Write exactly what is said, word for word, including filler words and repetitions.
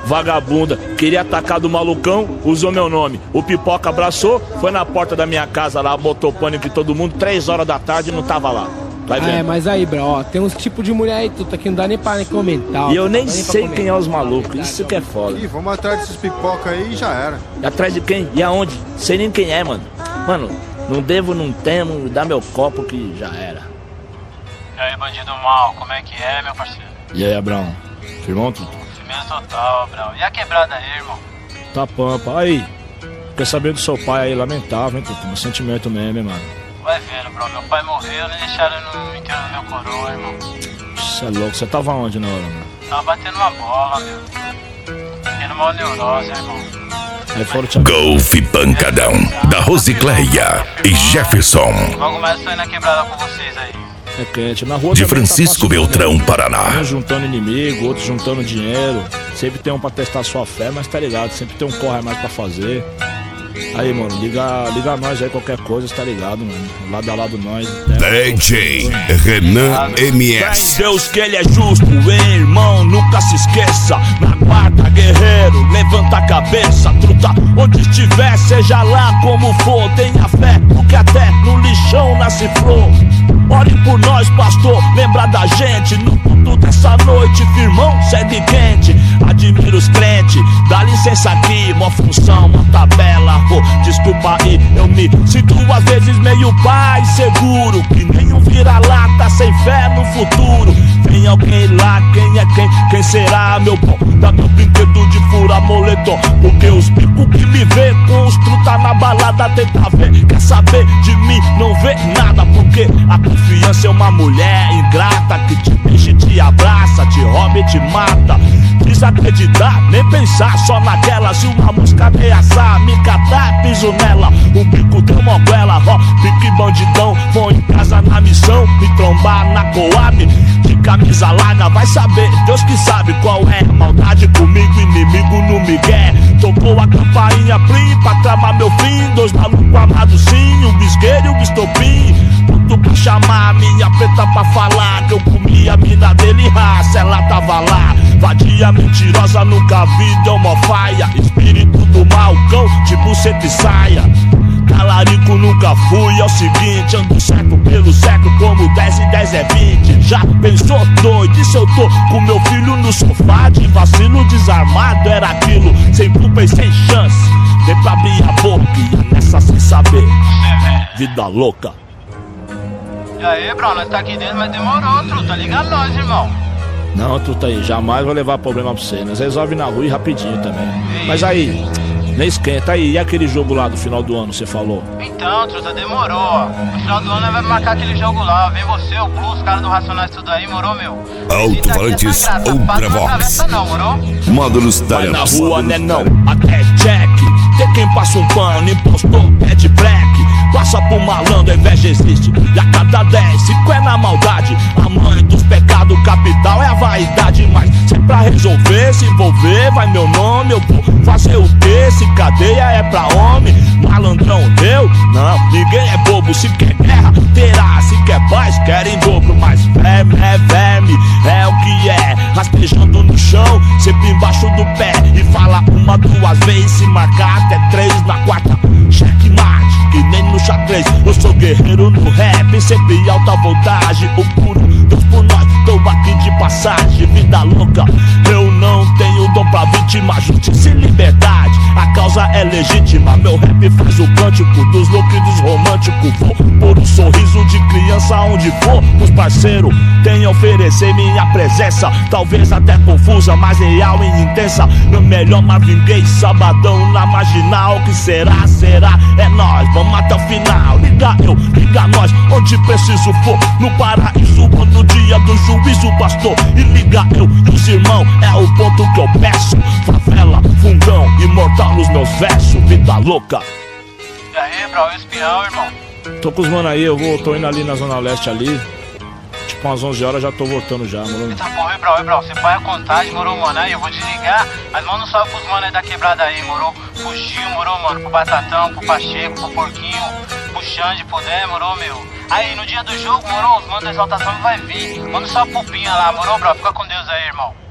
vagabunda. Queria atacar do malucão, usou meu nome. O Pipoca abraçou, foi na porta da minha casa lá, botou pânico em todo mundo, três horas da tarde e não tava lá. Vai vendo? É, mas aí, bro, ó, tem uns tipos de mulher aí, tudo que não dá nem pra nem comentar. E eu nem sei quem é os malucos, isso que é foda. Ih, vamos atrás desses pipoca aí e já era. E atrás de quem? E aonde? Sei nem quem é, mano. Mano, não devo, não temo, dá meu copo que já era. E aí, bandido mal, como é que é, meu parceiro? E aí, Abraão? Firmão, tudo? Firmeza total, Abraão. E a quebrada aí, irmão? Tá pampa. Aí, quer saber do seu pai aí, lamentável, hein, Tuto? Meu sentimento mesmo, hein, mano. Vai vendo, bro. Meu pai morreu, nem deixaram no enterro do meu coroa, irmão. Você é louco, você tava onde na hora, mano? Tava batendo uma bola, meu. Fiquei numa neurose, irmão. Aí foram te... Golf Pancadão, da Rosicléia e Jefferson. Logo mais tô indo na quebrada com vocês aí. É quente, na rua De também Francisco tá fácil, Beltrão, né? Paraná. Um juntando inimigo, outro juntando dinheiro. Sempre tem um pra testar sua fé, mas tá ligado, sempre tem um corre a mais pra fazer. Aí, mano, liga, liga nós aí, qualquer coisa, tá ligado, mano. Lado a lado nós. D J Renan M S. Deus que ele é justo, hein, irmão, nunca se esqueça. Na guarda, guerreiro, levanta a cabeça, truta. Onde estiver, seja lá como for, tenha fé, porque até no lixão nasce flor. Ore por nós, pastor, lembra da gente. No culto dessa noite, firmão, segue quente. Admiro os crentes, dá licença aqui, mó função, mó tabela. Oh, desculpa aí, eu me sinto às vezes meio pai seguro, que nem um vira-lata sem fé no futuro. Vem alguém lá, quem é quem? Quem será, meu bom? Dá meu brinquedo de fura moletom, porque os picos que me vê com os truta na balada tenta ver. Quer saber de mim? Não vê nada, porque a confiança é uma mulher ingrata que te deixa e te abraça, te rouba e te mata. Desacreditar, nem pensar só naquela. Se uma mosca ameaçar, me catar, piso nela. Um bico deu uma goela, ó, pique bandidão. Vou em casa na missão, me trombar na Coab. De camisa larga, vai saber, Deus que sabe qual é. Maldade comigo, inimigo no migué. Tocou a campainha plim pra tramar meu fim. Dois malucos amados sim, um bisqueiro e um estopim. Tudo pra chamar a minha preta pra falar que eu comi a mina dele, raça, ela tava lá. Vadia mentirosa, nunca vi, deu mó faia. Espírito do mal, cão, de buceta e saia. Talarico nunca fui, é o seguinte, ando certo pelo certo como dez e dez é vinte. Já pensou doido, e se eu tô com meu filho no sofá de vacilo desarmado, era aquilo, sem culpa e sem chance. Dei pra abrir a boca e ia nessa sem saber. Vida louca. E aí, bro, nós tá aqui dentro, mas demorou, truta, liga nós, irmão. Não, truta aí, jamais vou levar problema pra você. Nós resolve na rua e rapidinho também. Mas aí, nem esquenta aí, e aquele jogo lá do final do ano, você falou? Então, truta, demorou, ó. No final do ano nós vamos marcar aquele jogo lá. Vem você, o Blue, os caras do Racionais, tudo aí, morou, meu? Alto-falantes Ultravox. Não, morou? Módulos Vai na Tarians. rua, né não, até Jack. Tem quem passa um pano, impostor, é de black. Passa por malandro, a inveja existe. E a cada dez, cinco é na maldade. A mãe dos pecados capital é a vaidade. Mas se é pra resolver, se envolver, vai meu nome. Eu vou fazer o quê? Se cadeia é pra homem. Malandrão, eu? Não, ninguém é bobo. Se quer guerra, terá. Se quer paz, quer em dobro. Mas verme é verme, é o que é. Rastejando no chão, sempre embaixo do pé. E fala uma, duas vezes, se marcar até três. Na quarta, checkmate, que nem no xadrez. Eu sou guerreiro no rap, sempre alta voltagem. O puro Deus por nós, tô aqui de passagem. Vida louca, eu não tenho dom pra vítima. Justiça e liberdade, a causa é legítima. Meu rap faz o cântico dos loucos e dos românticos. Vou por um sorriso de criança onde for. Os parceiros têm a oferecer minha presença. Talvez até confusa, mas real e intensa. Meu melhor Marvin Gaye, sabadão na marginal. Que será, será, é nós, vamos até o final. Liga eu, liga nós, onde preciso for. No paraíso, quando o dia do juízo, pastor. E liga eu e os irmãos, é o ponto que eu peço. Favela, fundão, imortal nos meus versos. Vida louca. E aí, bro, espião, irmão? Tô com os mano aí, eu vou, tô indo ali na Zona Leste ali. Tipo umas onze horas já tô voltando já, mano. Eita porra, e bro, e bro, você põe a contagem, morou, mano? Aí eu vou desligar, mas manda um salve pros mano aí da quebrada aí, morou? Pro Gil, morou, mano? Pro Batatão, pro Pacheco, pro Porquinho, pro Xande, puder, morou, meu? Aí no dia do jogo, morou, os manos da exaltação vai vir. Manda só pro Pinha lá, morou, bro? Fica com Deus aí, irmão.